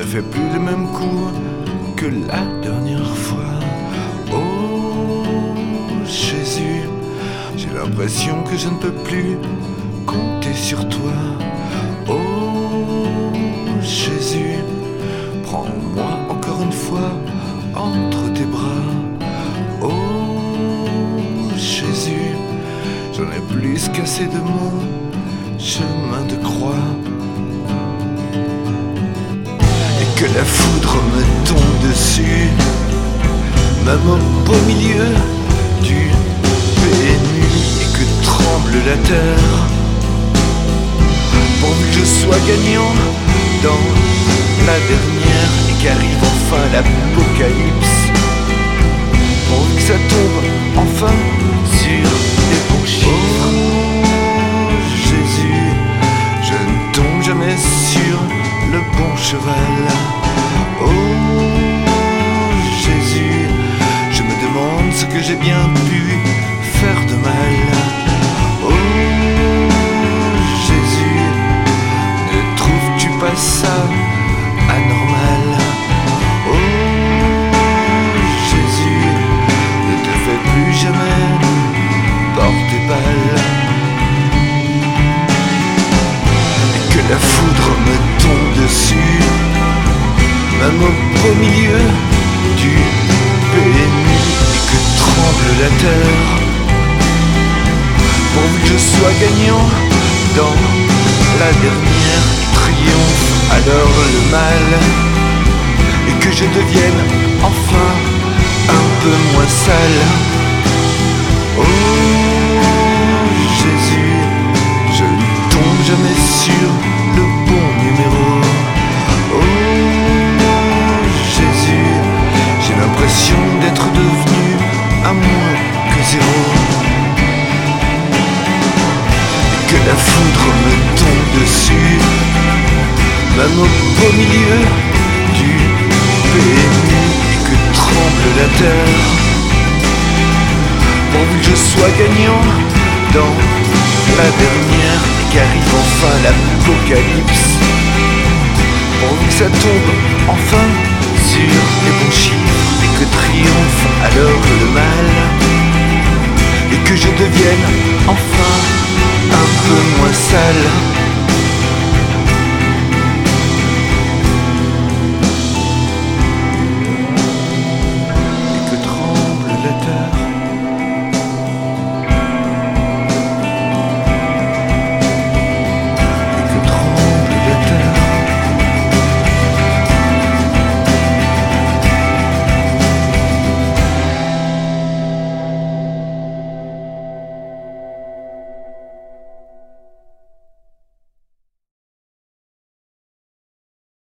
fais plus le même coup que la dernière fois. Oh Jésus, j'ai l'impression que je ne peux plus compter sur toi. Oh Jésus, prends-moi encore une fois entre tes bras. Oh Jésus, j'en ai plus qu'assez de mon chemin de croix. Et que la foudre me tombe dessus, même au beau milieu du PMU, et que tremble la terre, pourvu que je sois gagnant dans la dernière et qu'arrive enfin l'apocalypse, pourvu que ça tombe enfin sur les bons chiffres. Oh Jésus, je ne tombe jamais sur le bon cheval. Oh Jésus, je me demande ce que j'ai bien pu faire de mal. Oh Jésus, ne trouves-tu pas ça anormal? Oh Jésus, ne te fais plus jamais porter balle. Et que la foudre me tombe dessus, même au beau milieu du PMU, et que tremble la terre, pourvu que je sois gagnant dans la dernière, triomphe alors le mal, et que je devienne enfin un peu moins sale. Oh Jésus, je ne tombe jamais sur le bon numéro. Oh Jésus, j'ai l'impression d'être devenu à moins que zéro. Et que la foudre me tombe dessus, même au beau milieu du PMU, et que tremble la terre, pourvu que je sois gagnant dans la dernière et qu'arrive enfin l'apocalypse, pourvu que ça tombe enfin sur les bons chiffres, et que triomphe alors le mal, et que je devienne enfin un peu moins sale.